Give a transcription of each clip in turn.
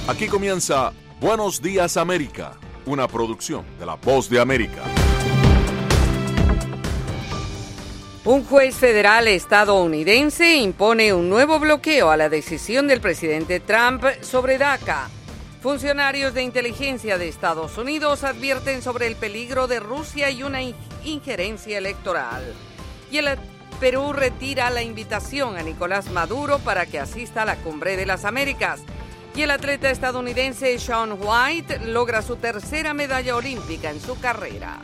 Aquí comienza Buenos Días América, una producción de La Voz de América. Un juez federal estadounidense impone un nuevo bloqueo a la decisión del presidente Trump sobre DACA. Funcionarios de inteligencia de Estados Unidos advierten sobre el peligro de Rusia y una injerencia electoral. Y el Perú retira la invitación a Nicolás Maduro para que asista a la Cumbre de las Américas. Y el atleta estadounidense Shaun White logra su tercera medalla olímpica en su carrera.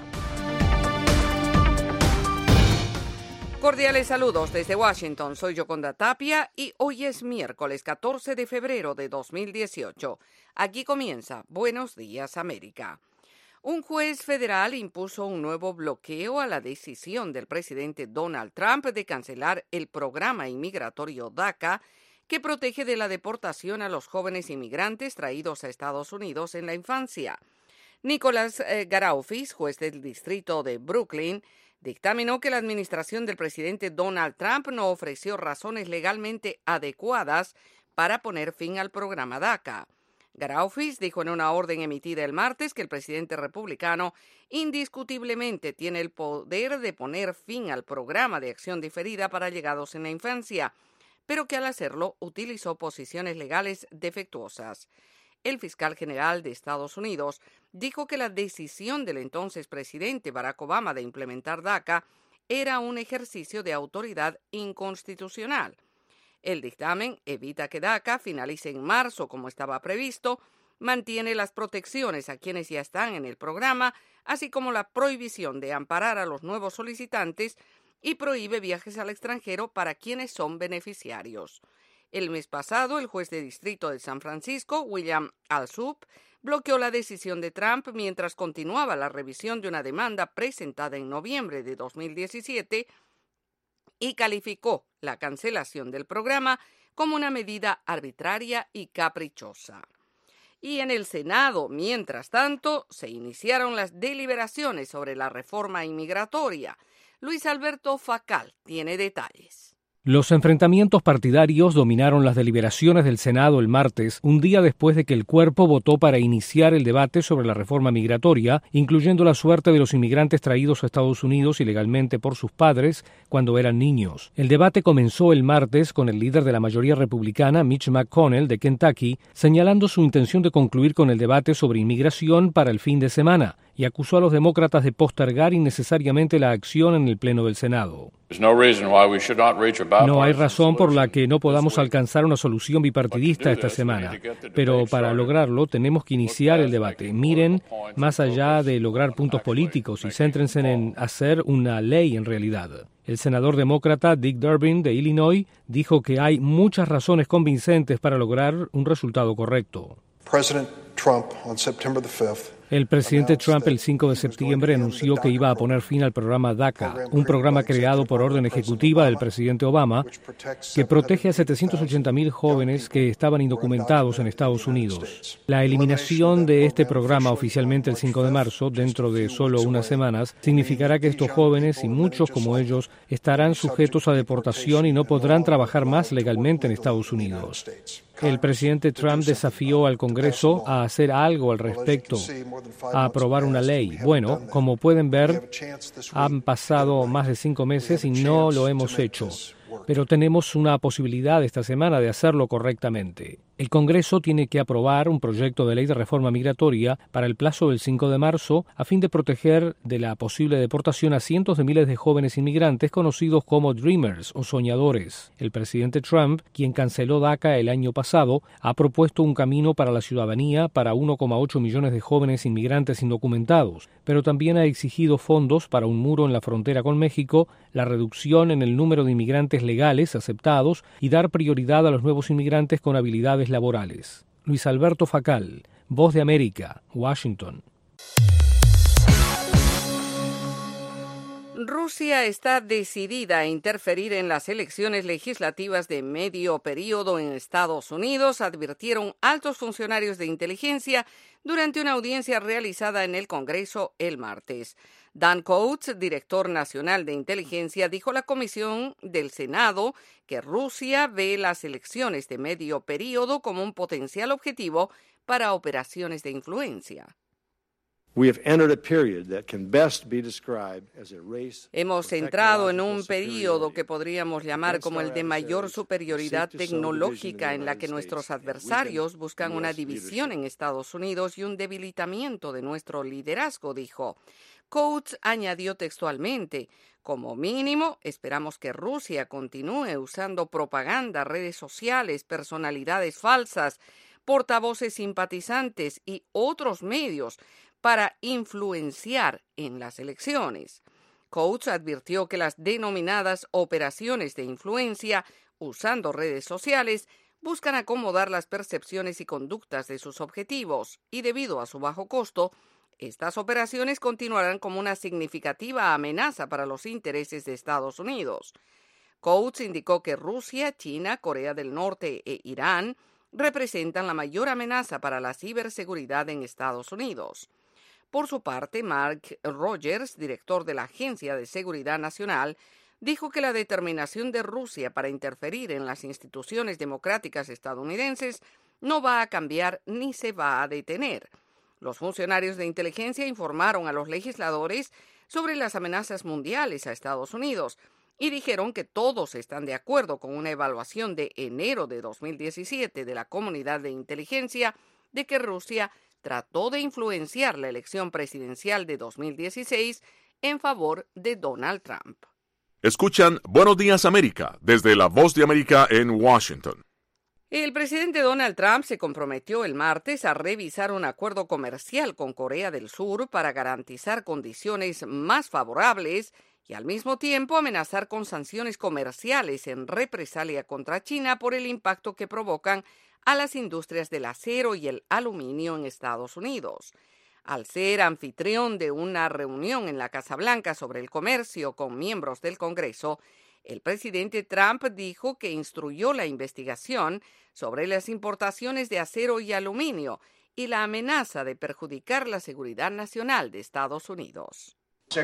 Cordiales saludos desde Washington, soy Yoconda Tapia y hoy es miércoles 14 de febrero de 2018. Aquí comienza Buenos Días América. Un juez federal impuso un nuevo bloqueo a la decisión del presidente Donald Trump de cancelar el programa inmigratorio DACA, que protege de la deportación a los jóvenes inmigrantes traídos a Estados Unidos en la infancia. Nicholas Garaufis, juez del distrito de Brooklyn, dictaminó que la administración del presidente Donald Trump no ofreció razones legalmente adecuadas para poner fin al programa DACA. Garaufis dijo en una orden emitida el martes que el presidente republicano indiscutiblemente tiene el poder de poner fin al programa de acción diferida para llegados en la infancia, pero que al hacerlo utilizó posiciones legales defectuosas. El fiscal general de Estados Unidos dijo que la decisión del entonces presidente Barack Obama de implementar DACA era un ejercicio de autoridad inconstitucional. El dictamen evita que DACA finalice en marzo como estaba previsto, mantiene las protecciones a quienes ya están en el programa, así como la prohibición de amparar a los nuevos solicitantes y prohíbe viajes al extranjero para quienes son beneficiarios. El mes pasado, el juez de distrito de San Francisco, William Alsup, bloqueó la decisión de Trump mientras continuaba la revisión de una demanda presentada en noviembre de 2017 y calificó la cancelación del programa como una medida arbitraria y caprichosa. Y en el Senado, mientras tanto, se iniciaron las deliberaciones sobre la reforma inmigratoria. Luis Alberto Facal tiene detalles. Los enfrentamientos partidarios dominaron las deliberaciones del Senado el martes, un día después de que el cuerpo votó para iniciar el debate sobre la reforma migratoria, incluyendo la suerte de los inmigrantes traídos a Estados Unidos ilegalmente por sus padres cuando eran niños. El debate comenzó el martes con el líder de la mayoría republicana, Mitch McConnell, de Kentucky, señalando su intención de concluir con el debate sobre inmigración para el fin de semana, y acusó a los demócratas de postergar innecesariamente la acción en el Pleno del Senado. No hay razón por la que no podamos alcanzar una solución bipartidista esta semana, pero para lograrlo tenemos que iniciar el debate. Miren más allá de lograr puntos políticos y céntrense en hacer una ley en realidad. El senador demócrata Dick Durbin de Illinois dijo que hay muchas razones convincentes para lograr un resultado correcto. El presidente Trump el 5 de septiembre anunció que iba a poner fin al programa DACA, un programa creado por orden ejecutiva del presidente Obama que protege a 780,000 jóvenes que estaban indocumentados en Estados Unidos. La eliminación de este programa oficialmente el 5 de marzo, dentro de solo unas semanas, significará que estos jóvenes y muchos como ellos estarán sujetos a deportación y no podrán trabajar más legalmente en Estados Unidos. El presidente Trump desafió al Congreso a hacer algo al respecto, a aprobar una ley. Bueno, como pueden ver, han pasado más de 5 meses y no lo hemos hecho. Pero tenemos una posibilidad esta semana de hacerlo correctamente. El Congreso tiene que aprobar un proyecto de ley de reforma migratoria para el plazo del 5 de marzo a fin de proteger de la posible deportación a cientos de miles de jóvenes inmigrantes conocidos como Dreamers o soñadores. El presidente Trump, quien canceló DACA el año pasado, ha propuesto un camino para la ciudadanía para 1,8 millones de jóvenes inmigrantes indocumentados, pero también ha exigido fondos para un muro en la frontera con México, la reducción en el número de inmigrantes legales aceptados y dar prioridad a los nuevos inmigrantes con habilidades laborales. Luis Alberto Facal, Voz de América, Washington. Rusia está decidida a interferir en las elecciones legislativas de medio periodo en Estados Unidos, advirtieron altos funcionarios de inteligencia durante una audiencia realizada en el Congreso el martes. Dan Coats, director nacional de inteligencia, dijo a la Comisión del Senado que Rusia ve las elecciones de medio período como un potencial objetivo para operaciones de influencia. Hemos entrado en un período que podríamos llamar como el de mayor superioridad tecnológica, en la que nuestros adversarios buscan una división en Estados Unidos y un debilitamiento de nuestro liderazgo, dijo. Coates añadió textualmente: como mínimo, esperamos que Rusia continúe usando propaganda, redes sociales, personalidades falsas, portavoces simpatizantes y otros medios para influenciar en las elecciones. Coates advirtió que las denominadas operaciones de influencia usando redes sociales buscan acomodar las percepciones y conductas de sus objetivos y, debido a su bajo costo, estas operaciones continuarán como una significativa amenaza para los intereses de Estados Unidos. Coates indicó que Rusia, China, Corea del Norte e Irán representan la mayor amenaza para la ciberseguridad en Estados Unidos. Por su parte, Mark Rogers, director de la Agencia de Seguridad Nacional, dijo que la determinación de Rusia para interferir en las instituciones democráticas estadounidenses no va a cambiar ni se va a detener. Los funcionarios de inteligencia informaron a los legisladores sobre las amenazas mundiales a Estados Unidos y dijeron que todos están de acuerdo con una evaluación de enero de 2017 de la comunidad de inteligencia de que Rusia trató de influenciar la elección presidencial de 2016 en favor de Donald Trump. Escuchan Buenos Días América desde La Voz de América en Washington. El presidente Donald Trump se comprometió el martes a revisar un acuerdo comercial con Corea del Sur para garantizar condiciones más favorables y al mismo tiempo amenazar con sanciones comerciales en represalia contra China por el impacto que provocan a las industrias del acero y el aluminio en Estados Unidos. Al ser anfitrión de una reunión en la Casa Blanca sobre el comercio con miembros del Congreso, el presidente Trump dijo que instruyó la investigación sobre las importaciones de acero y aluminio y la amenaza de perjudicar la seguridad nacional de Estados Unidos.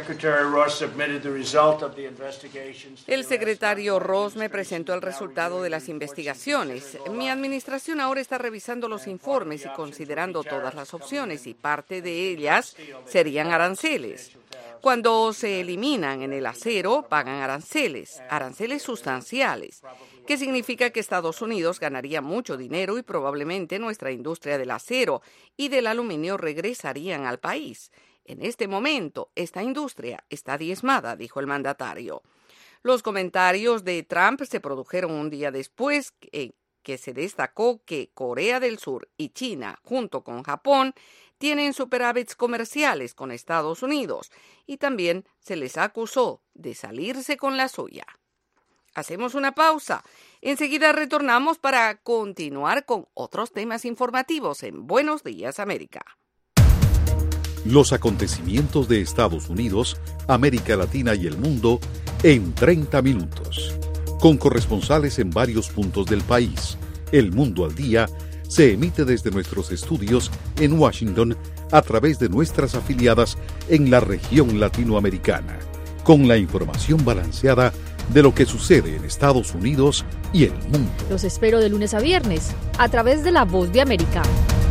El secretario Ross me presentó el resultado de las investigaciones. Mi administración ahora está revisando los informes y considerando todas las opciones, y parte de ellas serían aranceles. Cuando se eliminan en el acero, pagan aranceles sustanciales, que significa que Estados Unidos ganaría mucho dinero y probablemente nuestra industria del acero y del aluminio regresarían al país. En este momento, esta industria está diezmada, dijo el mandatario. Los comentarios de Trump se produjeron un día después que se destacó que Corea del Sur y China, junto con Japón, tienen superávits comerciales con Estados Unidos y también se les acusó de salirse con la suya. Hacemos una pausa. Enseguida retornamos para continuar con otros temas informativos en Buenos Días América. Los acontecimientos de Estados Unidos, América Latina y el mundo en 30 minutos. Con corresponsales en varios puntos del país. El Mundo al Día se emite desde nuestros estudios en Washington a través de nuestras afiliadas en la región latinoamericana, con la información balanceada de lo que sucede en Estados Unidos y el mundo. Los espero de lunes a viernes a través de La Voz de América.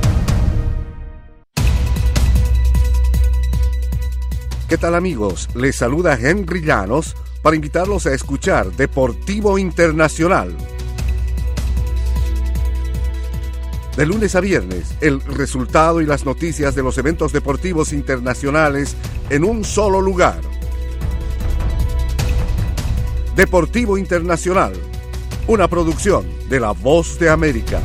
¿Qué tal, amigos? Les saluda Henry Llanos para invitarlos a escuchar Deportivo Internacional. De lunes a viernes, el resultado y las noticias de los eventos deportivos internacionales en un solo lugar. Deportivo Internacional, una producción de La Voz de América.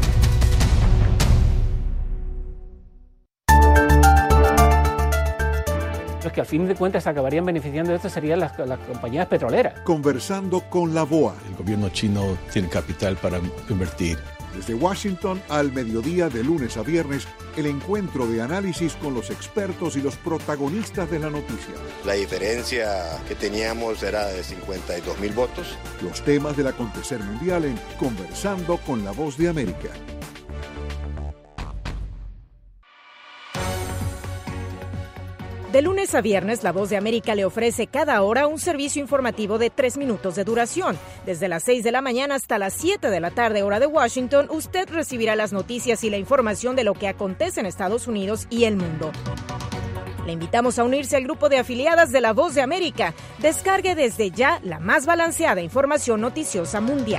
Los que al fin de cuentas acabarían beneficiando de esto serían las compañías petroleras. Conversando con la BOA. El gobierno chino tiene capital para invertir. Desde Washington al mediodía, de lunes a viernes, el encuentro de análisis con los expertos y los protagonistas de la noticia. La diferencia que teníamos era de 52,000 votos. Los temas del acontecer mundial en Conversando con la Voz de América. De lunes a viernes, La Voz de América le ofrece cada hora un servicio informativo de 3 minutos de duración. Desde las 6 de la mañana hasta las 7 de la tarde, hora de Washington, usted recibirá las noticias y la información de lo que acontece en Estados Unidos y el mundo. Le invitamos a unirse al grupo de afiliadas de La Voz de América. Descargue desde ya la más balanceada información noticiosa mundial.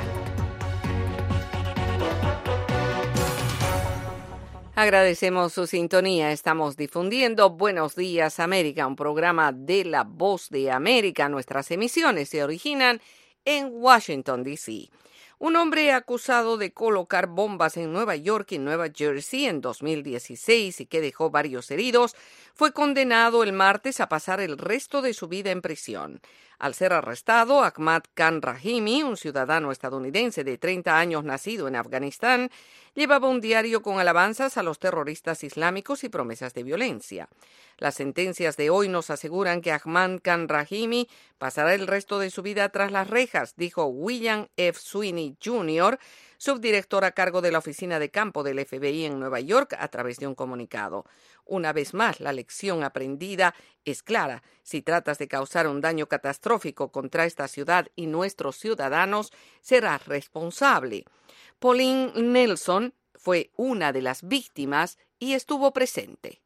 Agradecemos su sintonía. Estamos difundiendo Buenos Días América, un programa de La Voz de América. Nuestras emisiones se originan en Washington, D.C. Un hombre acusado de colocar bombas en Nueva York y Nueva Jersey en 2016 y que dejó varios heridos, fue condenado el martes a pasar el resto de su vida en prisión. Al ser arrestado, Ahmad Khan Rahimi, un ciudadano estadounidense de 30 años nacido en Afganistán, llevaba un diario con alabanzas a los terroristas islámicos y promesas de violencia. Las sentencias de hoy nos aseguran que Ahmad Khan Rahimi pasará el resto de su vida tras las rejas, dijo William F. Sweeney Jr., subdirector a cargo de la oficina de campo del FBI en Nueva York, a través de un comunicado. Una vez más, la lección aprendida es clara. Si tratas de causar un daño catastrófico contra esta ciudad y nuestros ciudadanos, serás responsable. Pauline Nelson fue una de las víctimas y estuvo presente.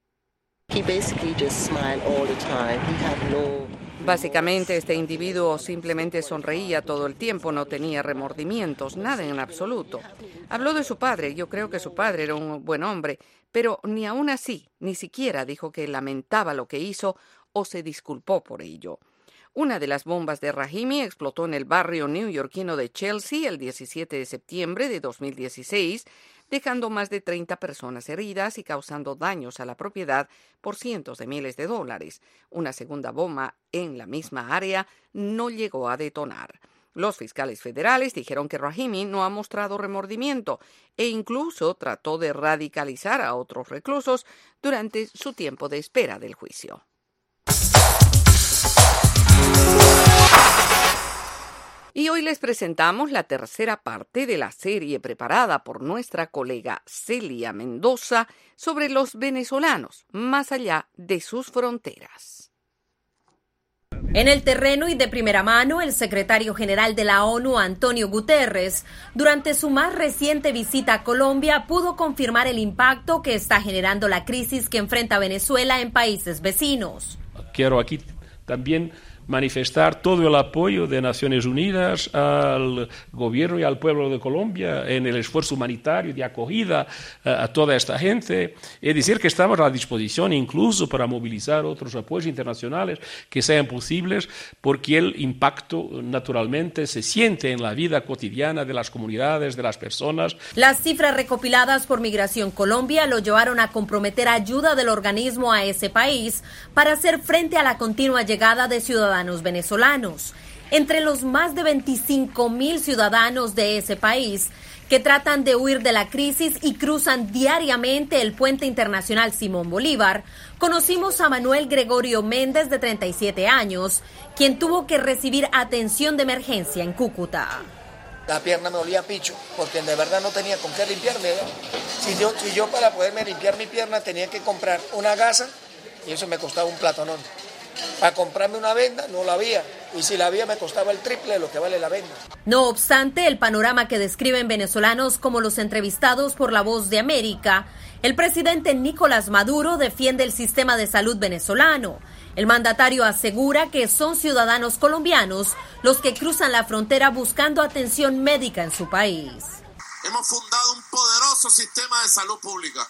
Básicamente, este individuo simplemente sonreía todo el tiempo, no tenía remordimientos, nada en absoluto. Habló de su padre, yo creo que su padre era un buen hombre, pero ni aún así, ni siquiera dijo que lamentaba lo que hizo o se disculpó por ello. Una de las bombas de Rahimi explotó en el barrio neoyorquino de Chelsea el 17 de septiembre de 2016, dejando más de 30 personas heridas y causando daños a la propiedad por cientos de miles de dólares. Una segunda bomba en la misma área no llegó a detonar. Los fiscales federales dijeron que Rahimi no ha mostrado remordimiento e incluso trató de radicalizar a otros reclusos durante su tiempo de espera del juicio. Y hoy les presentamos la tercera parte de la serie preparada por nuestra colega Celia Mendoza sobre los venezolanos más allá de sus fronteras. En el terreno y de primera mano, el secretario general de la ONU, Antonio Guterres, durante su más reciente visita a Colombia, pudo confirmar el impacto que está generando la crisis que enfrenta Venezuela en países vecinos. Quiero aquí también manifestar todo el apoyo de Naciones Unidas al gobierno y al pueblo de Colombia en el esfuerzo humanitario de acogida a toda esta gente. Es decir, que estamos a la disposición incluso para movilizar otros apoyos internacionales que sean posibles, porque el impacto naturalmente se siente en la vida cotidiana de las comunidades, de las personas. Las cifras recopiladas por Migración Colombia lo llevaron a comprometer ayuda del organismo a ese país para hacer frente a la continua llegada de ciudadanos venezolanos. Entre los más de 25,000 ciudadanos de ese país que tratan de huir de la crisis y cruzan diariamente el puente internacional Simón Bolívar, conocimos a Manuel Gregorio Méndez, de 37 años, quien tuvo que recibir atención de emergencia en Cúcuta. La pierna me olía a picho, porque de verdad no tenía con qué limpiarme. Si yo para poderme limpiar mi pierna tenía que comprar una gasa, y eso me costaba un platonón. Para comprarme una venda no la había, y si la había me costaba el triple de lo que vale la venda. No obstante, el panorama que describen venezolanos como los entrevistados por La Voz de América, el presidente Nicolás Maduro defiende el sistema de salud venezolano. El mandatario asegura que son ciudadanos colombianos los que cruzan la frontera buscando atención médica en su país. Hemos fundado un poderoso sistema de salud pública.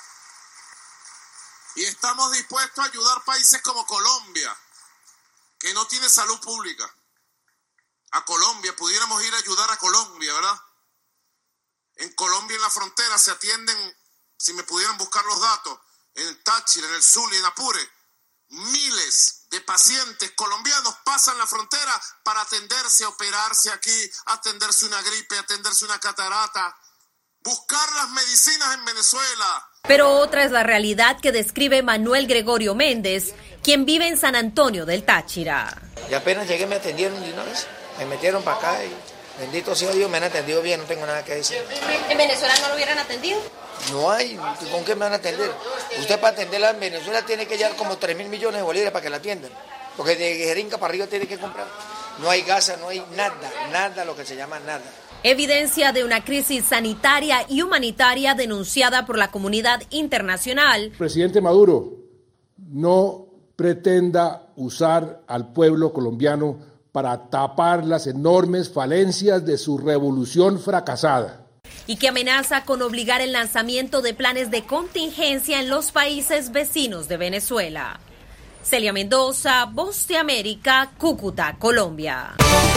Y estamos dispuestos a ayudar países como Colombia, que no tiene salud pública. A Colombia, pudiéramos ir a ayudar a Colombia, ¿verdad? En Colombia, en la frontera, se atienden, si me pudieran buscar los datos, en el Táchira, en el Zulia, en Apure, miles de pacientes colombianos pasan la frontera para atenderse, operarse aquí, atenderse una gripe, atenderse una catarata, buscar las medicinas en Venezuela. Pero otra es la realidad que describe Manuel Gregorio Méndez, quien vive en San Antonio del Táchira. Y apenas llegué me atendieron de una vez, me metieron para acá y bendito sea Dios, me han atendido bien, no tengo nada que decir. ¿En Venezuela no lo hubieran atendido? No hay, ¿con qué me van a atender? Usted para atenderla en Venezuela tiene que llevar como 3.000 millones de bolívares para que la atiendan. Porque de Jerinca para arriba tiene que comprar. No hay gas, no hay nada, lo que se llama nada. Evidencia de una crisis sanitaria y humanitaria denunciada por la comunidad internacional. Presidente Maduro, no pretenda usar al pueblo colombiano para tapar las enormes falencias de su revolución fracasada. Y que amenaza con obligar el lanzamiento de planes de contingencia en los países vecinos de Venezuela. Celia Mendoza, Voz de América, Cúcuta, Colombia.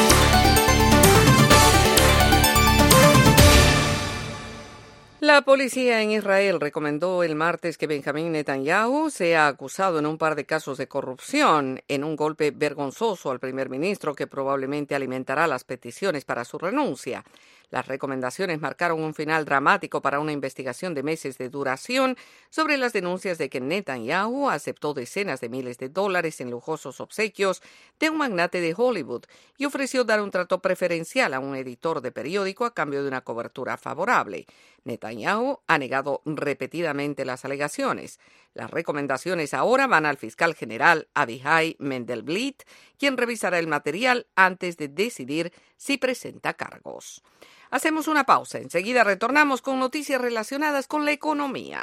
La policía en Israel recomendó el martes que Benjamín Netanyahu sea acusado en un par de casos de corrupción, en un golpe vergonzoso al primer ministro que probablemente alimentará las peticiones para su renuncia. Las recomendaciones marcaron un final dramático para una investigación de meses de duración sobre las denuncias de que Netanyahu aceptó decenas de miles de dólares en lujosos obsequios de un magnate de Hollywood y ofreció dar un trato preferencial a un editor de periódico a cambio de una cobertura favorable. Netanyahu ha negado repetidamente las alegaciones. Las recomendaciones ahora van al fiscal general Abihai Mendelblit, quien revisará el material antes de decidir si presenta cargos. Hacemos una pausa. Enseguida retornamos con noticias relacionadas con la economía.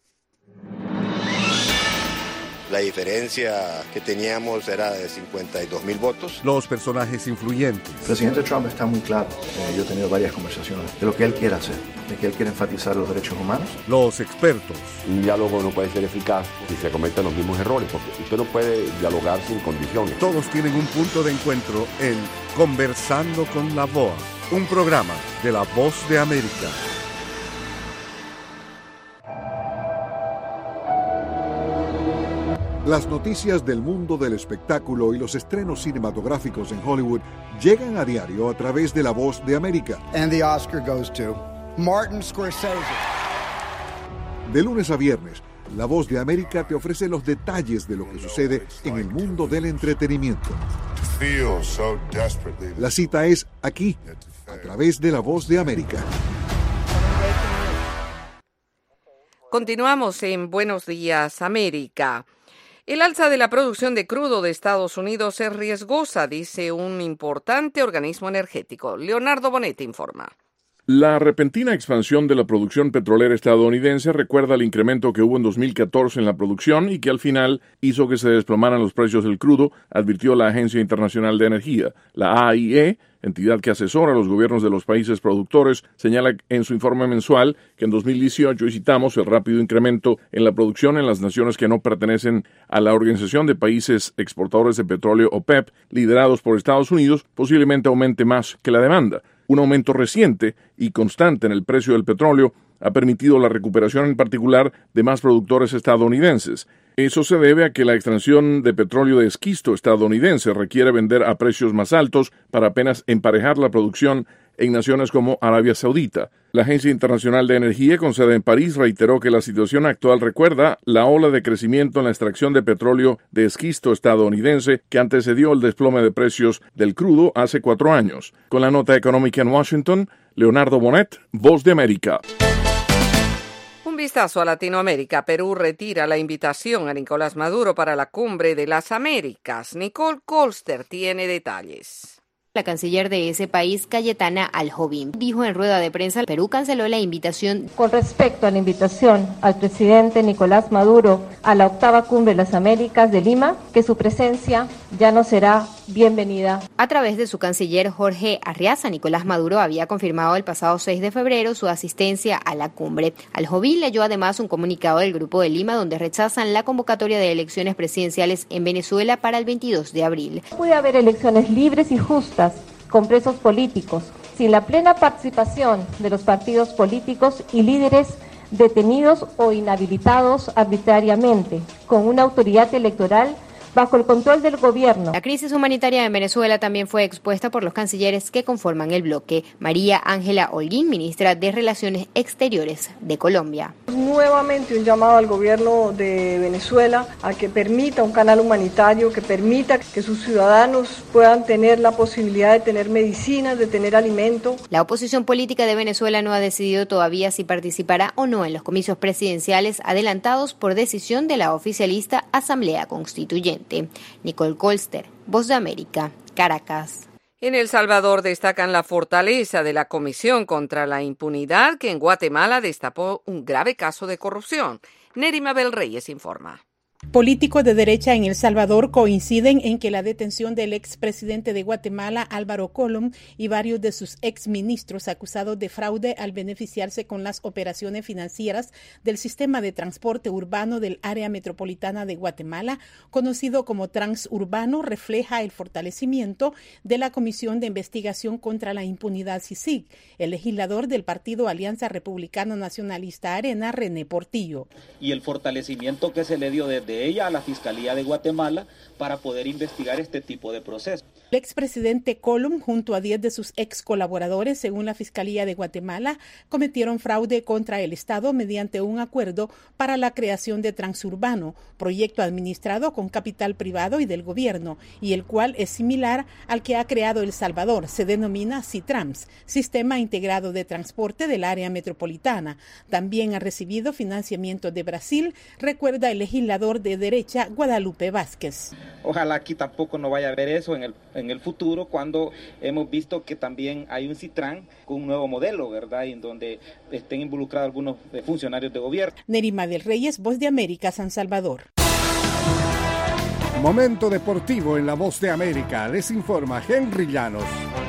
La diferencia que teníamos era de 52.000 votos. Los personajes influyentes. El presidente Trump está muy claro. Yo he tenido varias conversaciones de lo que él quiere hacer, de que él quiere enfatizar los derechos humanos. Los expertos. Un diálogo no puede ser eficaz si se cometen los mismos errores, porque usted no puede dialogar sin condiciones. Todos tienen un punto de encuentro en Conversando con la VOA, un programa de La Voz de América. Las noticias del mundo del espectáculo y los estrenos cinematográficos en Hollywood llegan a diario a través de La Voz de América. And the Oscar goes to Martin Scorsese. De lunes a viernes, La Voz de América te ofrece los detalles de lo que sucede en el mundo del entretenimiento. La cita es aquí, a través de La Voz de América. Continuamos en Buenos Días, América. El alza de la producción de crudo de Estados Unidos es riesgosa, dice un importante organismo energético. Leonardo Bonet informa. La repentina expansión de la producción petrolera estadounidense recuerda el incremento que hubo en 2014 en la producción y que al final hizo que se desplomaran los precios del crudo, advirtió la Agencia Internacional de Energía. La AIE, entidad que asesora a los gobiernos de los países productores, señala en su informe mensual que en 2018, y citamos, el rápido incremento en la producción en las naciones que no pertenecen a la Organización de Países Exportadores de Petróleo OPEP, liderados por Estados Unidos, posiblemente aumente más que la demanda. Un aumento reciente y constante en el precio del petróleo ha permitido la recuperación en particular de más productores estadounidenses. Eso se debe a que la extracción de petróleo de esquisto estadounidense requiere vender a precios más altos para apenas emparejar la producción en naciones como Arabia Saudita. La Agencia Internacional de Energía, con sede en París, reiteró que la situación actual recuerda la ola de crecimiento en la extracción de petróleo de esquisto estadounidense que antecedió el desplome de precios del crudo hace 4 años. Con la nota económica en Washington, Leonardo Bonet, Voz de América. Un vistazo a Latinoamérica. Perú retira la invitación a Nicolás Maduro para la Cumbre de las Américas. Nicole Colster tiene detalles. La canciller de ese país, Cayetana Aljobim, dijo en rueda de prensa que Perú canceló la invitación. Con respecto a la invitación al presidente Nicolás Maduro a la 8ª Cumbre de las Américas de Lima, que su presencia ya no será bienvenida. A través de su canciller Jorge Arriaza, Nicolás Maduro había confirmado el pasado 6 de febrero su asistencia a la cumbre. Aljobim leyó además un comunicado del Grupo de Lima donde rechazan la convocatoria de elecciones presidenciales en Venezuela para el 22 de abril. Puede haber elecciones libres y justas con presos políticos, sin la plena participación de los partidos políticos y líderes detenidos o inhabilitados arbitrariamente, con una autoridad electoral bajo el control del gobierno. La crisis humanitaria en Venezuela también fue expuesta por los cancilleres que conforman el bloque. María Ángela Holguín, ministra de Relaciones Exteriores de Colombia. Nuevamente un llamado al gobierno de Venezuela a que permita un canal humanitario, que permita que sus ciudadanos puedan tener la posibilidad de tener medicinas, de tener alimento. La oposición política de Venezuela no ha decidido todavía si participará o no en los comicios presidenciales adelantados por decisión de la oficialista Asamblea Constituyente. Nicole Colster, Voz de América, Caracas. En El Salvador destacan la fortaleza de la Comisión contra la Impunidad, que en Guatemala destapó un grave caso de corrupción. Neri Mabel Reyes informa. Políticos de derecha en El Salvador coinciden en que la detención del expresidente de Guatemala, Álvaro Colom, y varios de sus exministros acusados de fraude al beneficiarse con las operaciones financieras del sistema de transporte urbano del área metropolitana de Guatemala, conocido como Transurbano, refleja el fortalecimiento de la Comisión de Investigación contra la Impunidad CICIG. El legislador del partido Alianza Republicano Nacionalista Arena, René Portillo. Y el fortalecimiento que se le dio desde ella a la Fiscalía de Guatemala para poder investigar este tipo de procesos. El expresidente Colom, junto a 10 de sus ex colaboradores, según la Fiscalía de Guatemala, cometieron fraude contra el Estado mediante un acuerdo para la creación de Transurbano, proyecto administrado con capital privado y del gobierno, y el cual es similar al que ha creado El Salvador. Se denomina CITRAMS, Sistema Integrado de Transporte del Área Metropolitana. También ha recibido financiamiento de Brasil, recuerda el legislador de derecha Guadalupe Vázquez. Ojalá aquí tampoco no vaya a haber eso en el futuro, cuando hemos visto que también hay un CITRAN con un nuevo modelo, ¿verdad? En donde estén involucrados algunos funcionarios de gobierno. Nerima del Reyes, Voz de América, San Salvador. Momento deportivo en La Voz de América. Les informa Henry Llanos.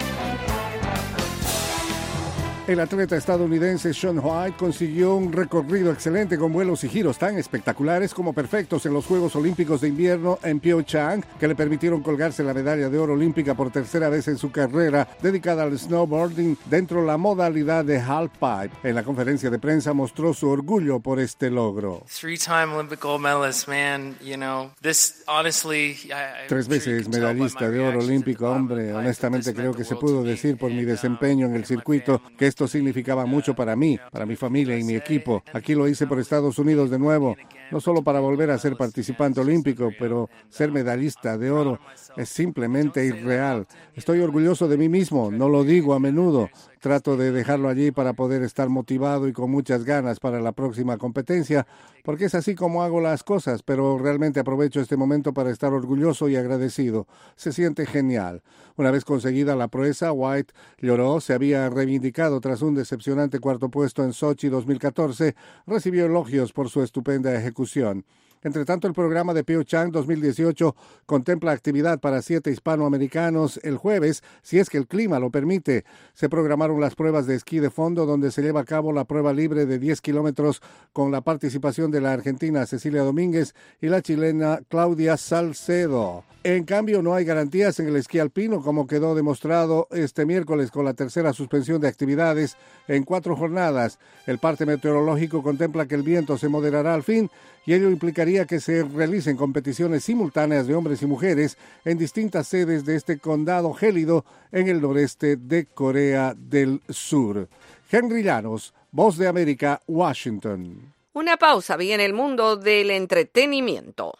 El atleta estadounidense Shaun White consiguió un recorrido excelente con vuelos y giros tan espectaculares como perfectos en los Juegos Olímpicos de Invierno en Pyeongchang, que le permitieron colgarse la medalla de oro olímpica por tercera vez en su carrera dedicada al snowboarding dentro de la modalidad de halfpipe. En la conferencia de prensa mostró su orgullo por este logro. 3-time Olympic gold medalist, man, you know, this honestly, 3 veces medallista de oro olímpico, hombre, honestamente creo que se pudo decir por mi desempeño en el circuito que esto significaba mucho para mí, para mi familia y mi equipo. Aquí lo hice por Estados Unidos de nuevo, no solo para volver a ser participante olímpico, pero ser medallista de oro es simplemente irreal. Estoy orgulloso de mí mismo, no lo digo a menudo. Trato de dejarlo allí para poder estar motivado y con muchas ganas para la próxima competencia, porque es así como hago las cosas, pero realmente aprovecho este momento para estar orgulloso y agradecido. Se siente genial. Una vez conseguida la proeza, White lloró, se había reivindicado tras un decepcionante cuarto puesto en Sochi 2014, recibió elogios por su estupenda ejecución. Entre tanto, el programa de Pyeongchang 2018 contempla actividad para 7 hispanoamericanos el jueves, si es que el clima lo permite. Se programaron las pruebas de esquí de fondo, donde se lleva a cabo la prueba libre de 10 kilómetros con la participación de la argentina Cecilia Domínguez y la chilena Claudia Salcedo. En cambio, no hay garantías en el esquí alpino, como quedó demostrado este miércoles con la tercera suspensión de actividades en 4 jornadas. El parte meteorológico contempla que el viento se moderará al fin y ello implicaría que se realicen competiciones simultáneas de hombres y mujeres en distintas sedes de este condado gélido en el noreste de Corea del Sur. Henry Llanos, Voz de América, Washington. Una pausa, viene el mundo del entretenimiento.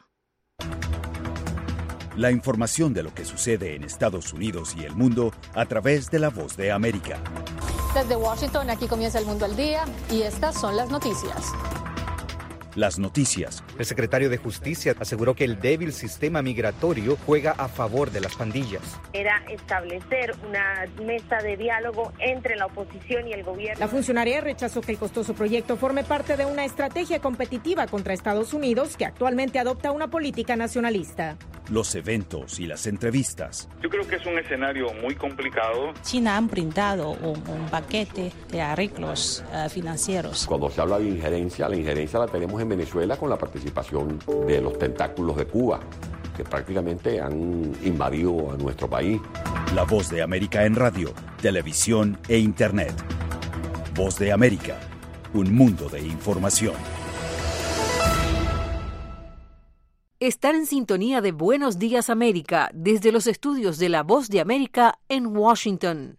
La información de lo que sucede en Estados Unidos y el mundo a través de La Voz de América. Desde Washington, aquí comienza El Mundo al Día y estas son las noticias. Las noticias. El secretario de Justicia aseguró que el débil sistema migratorio juega a favor de las pandillas. Era establecer una mesa de diálogo entre la oposición y el gobierno. La funcionaria rechazó que el costoso proyecto forme parte de una estrategia competitiva contra Estados Unidos, que actualmente adopta una política nacionalista. Los eventos y las entrevistas. Yo creo que es un escenario muy complicado. China ha brindado un paquete de arreglos financieros. Cuando se habla de injerencia, la injerencia la tenemos en Venezuela con la participación de los tentáculos de Cuba, que prácticamente han invadido a nuestro país. La Voz de América en radio, televisión e internet. Voz de América, un mundo de información. Están en sintonía de Buenos Días América desde los estudios de La Voz de América en Washington.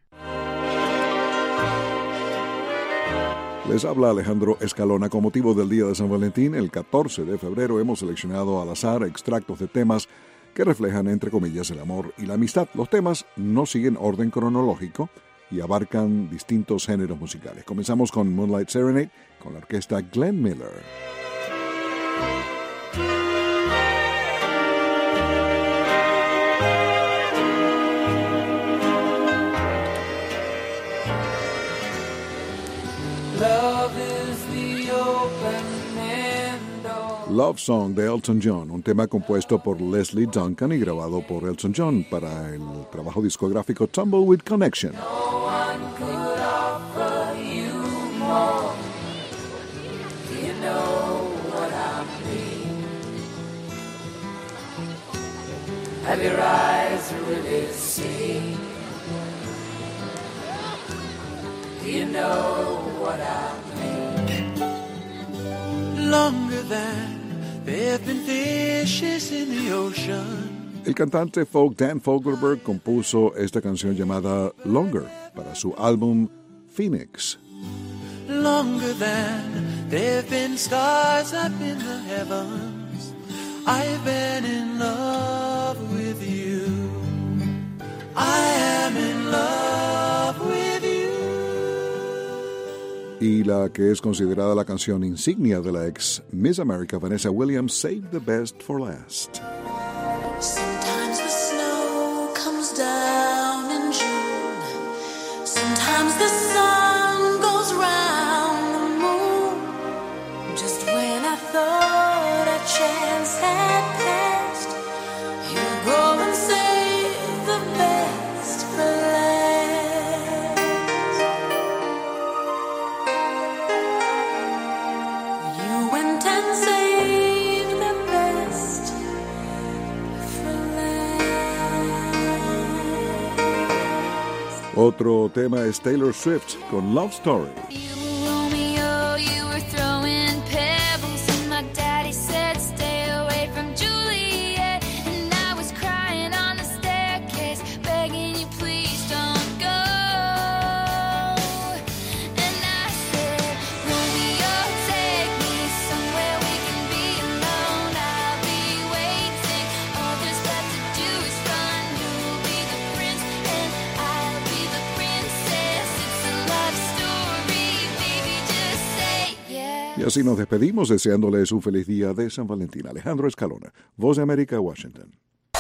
Les habla Alejandro Escalona. Con motivo del Día de San Valentín, el 14 de febrero, hemos seleccionado al azar extractos de temas que reflejan, entre comillas, el amor y la amistad. Los temas no siguen orden cronológico y abarcan distintos géneros musicales. Comenzamos con Moonlight Serenade con la orquesta Glenn Miller. Love Song de Elton John, un tema compuesto por Leslie Duncan y grabado por Elton John para el trabajo discográfico Tumbleweed Connection. No one could offer you more. You know what I mean. Have your eyes really seen? You know what I mean. Longer than there have been fishes in the ocean. El cantante folk Dan Fogelberg compuso esta canción llamada Longer para su álbum Phoenix. Longer than there have been stars up in the heavens, I've been in love with you. I am in love with you. Y la que es considerada la canción insignia de la ex Miss America, Vanessa Williams, Save the Best for Last. Sometimes the snow comes down in June. Sometimes the sun goes round the moon. Just when I thought a chance had passed, you go and save the best for last. You went and saved the best for last. Otro tema es Taylor Swift con Love Story. Romeo, you were throwing pebbles, and my daddy said stay away from Juliet. And I was crying on the staircase, begging you please don't go. And I said, Romeo, take me somewhere we can be alone. I'll be waiting. All there's left to do is run. You'll be the prince and I'll be the princess. It's a love story, baby, just say yeah. Y así nos despedimos deseándoles un feliz día de San Valentín. Alejandro Escalona, Voz de América, Washington.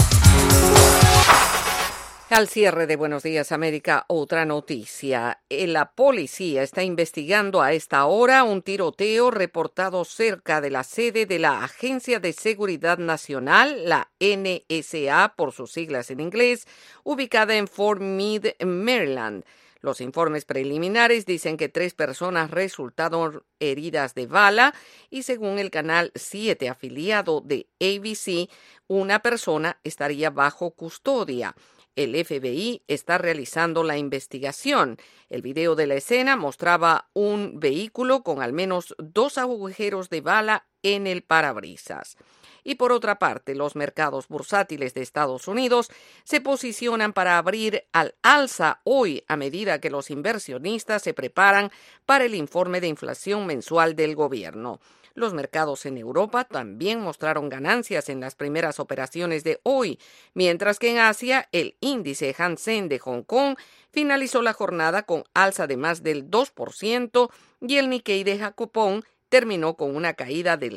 Al cierre de Buenos Días América, otra noticia. La policía está investigando a esta hora un tiroteo reportado cerca de la sede de la Agencia de Seguridad Nacional, la NSA por sus siglas en inglés, ubicada en Fort Meade, Maryland. Los informes preliminares dicen que 3 personas resultaron heridas de bala y según el canal 7 afiliado de ABC, una persona estaría bajo custodia. El FBI está realizando la investigación. El video de la escena mostraba un vehículo con al menos 2 agujeros de bala en el parabrisas. Y por otra parte, los mercados bursátiles de Estados Unidos se posicionan para abrir al alza hoy a medida que los inversionistas se preparan para el informe de inflación mensual del gobierno. Los mercados en Europa también mostraron ganancias en las primeras operaciones de hoy, mientras que en Asia el índice Hang-Seng de Hong Kong finalizó la jornada con alza de más del 2% y el Nikkei de Japón terminó con una caída del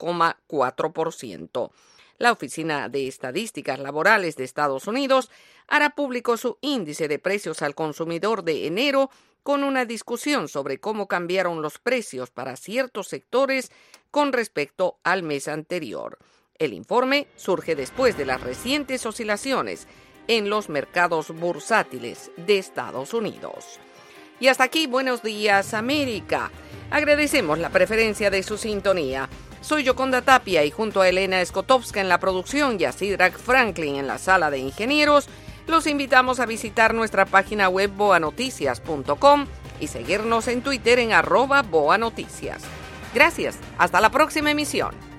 0,4%. La Oficina de Estadísticas Laborales de Estados Unidos hará público su índice de precios al consumidor de enero con una discusión sobre cómo cambiaron los precios para ciertos sectores con respecto al mes anterior. El informe surge después de las recientes oscilaciones en los mercados bursátiles de Estados Unidos. Y hasta aquí, Buenos Días América. Agradecemos la preferencia de su sintonía. Soy Yoconda Tapia y junto a Elena Skotowska en la producción y a Sidrak Franklin en la sala de ingenieros, los invitamos a visitar nuestra página web boanoticias.com y seguirnos en Twitter en @boanoticias. Gracias. Hasta la próxima emisión.